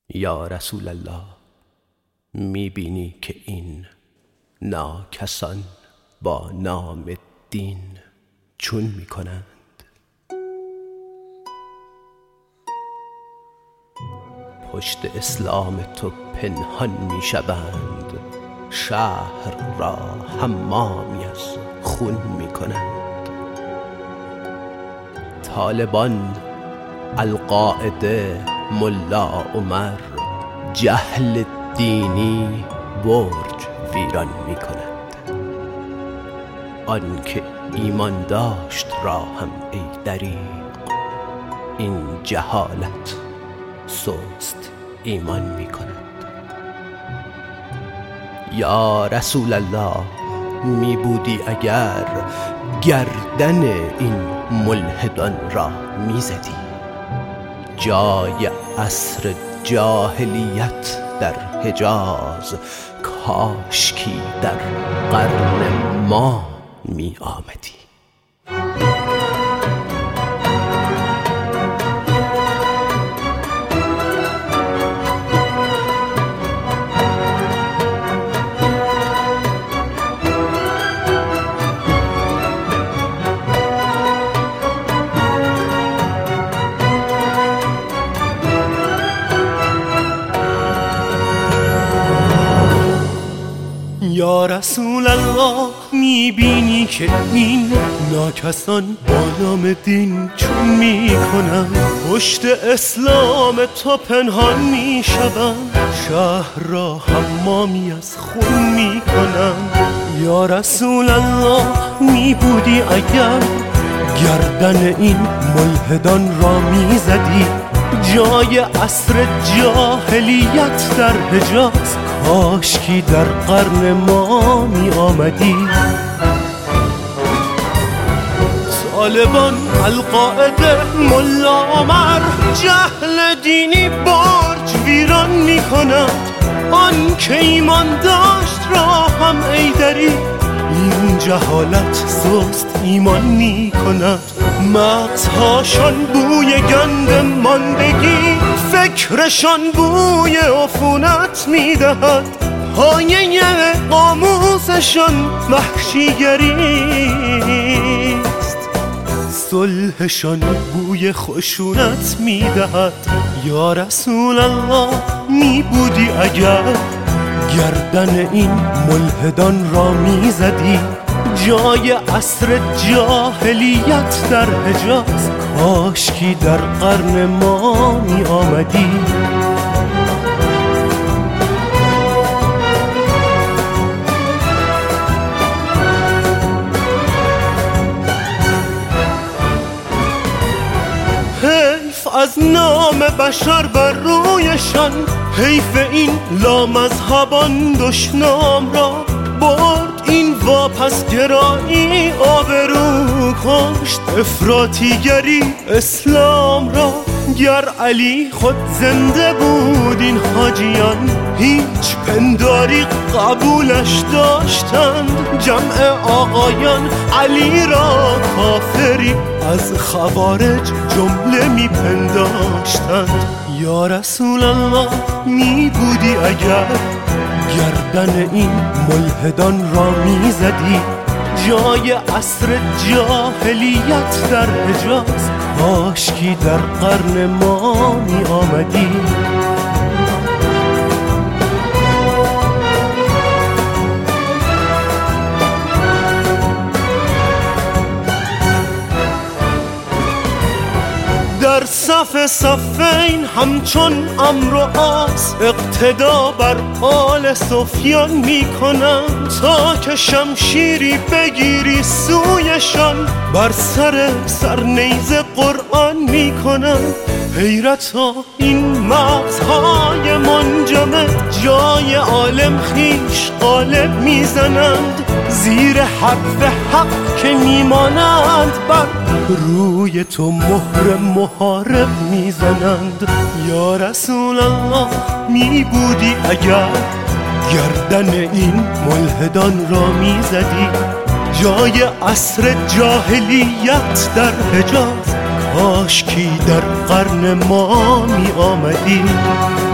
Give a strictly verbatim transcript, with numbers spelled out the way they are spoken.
یا رسول الله، میبینی که این ناکسان با نام دین چون میکنند؟ پشت اسلام تو پنهان میشوند، شهر را حمامی از خون میکنند. طالبان، القاعده، ملا عمر، جهل دینی برج ویران میکند. آن که ایمان داشت را هم ای دریغ، این جهالت سست ایمان میکند. یا رسول الله، می بودی اگر گردن این ملحدان را میزدی. جای عصر جاهلیت در حجاز، کاشکی در قرن ما می آمدی. یا رسول الله، میبینی که این ناکسان با نام دین چون میکنند؟ پشت اسلام تو پنهان میشوند، شهر را حمامی از خون میکنند. یا رسول الله، میبودی اگر گردن این ملحدان را میزدی. جای عصر جاهلیت در حجاز، کاشکی در قرن ما می آمدی. طالبان، القاعده، ملا عمر، جهل دینی برج ویران می کند. آن که ایمان داشت را هم ای دری، این جهالت سست ایمان می کند. مغزهاشان بوی گند ماندگی، فکرشان بوی عفونت میدهد. پایه قاموسشان وحشیگریست، صلحشان بوی خشونت میدهد. یا رسول الله، میبودی اگر گردن این ملحدان را میزدی. جای عصر جاهلیت در حجاز، کاشکی در قرن ما می آمدی. حیف از نام بشر بر رویشان، حیف این لامذهبان دشنام را. برد این واپس گرایی آبرو، کشت افراطیگری اسلام را. گر علی خود زنده بود این حاجیان، هیچ پنداری قبولش داشتند. جمع آقایان علی را کافری، از خوارج جمله می پنداشتند. یا رسول الله، می بودی اگر گردن این ملحدان را میزدی. جای عصر جاهلیت در حجاز، کاشکی در قرن ما می آمدی. در صف صفین همچون عمرو و عاص، اقتدا بر آل سفیان می کنند. تا که شمشیری بگیری سویشان، بر سر سر نیزه قرآن می کنند. حیرتا این مغزهای منجمد، جای عالم خیش غالب می زنند. زیر حرف حق که می مانند، بر روی تو مهر محارب می زنند. یا رسول الله، می بودی اگر گردن این ملحدان را می زدی. جای عصر جاهلیت در حجاز، کاشکی در قرن ما می آمدی.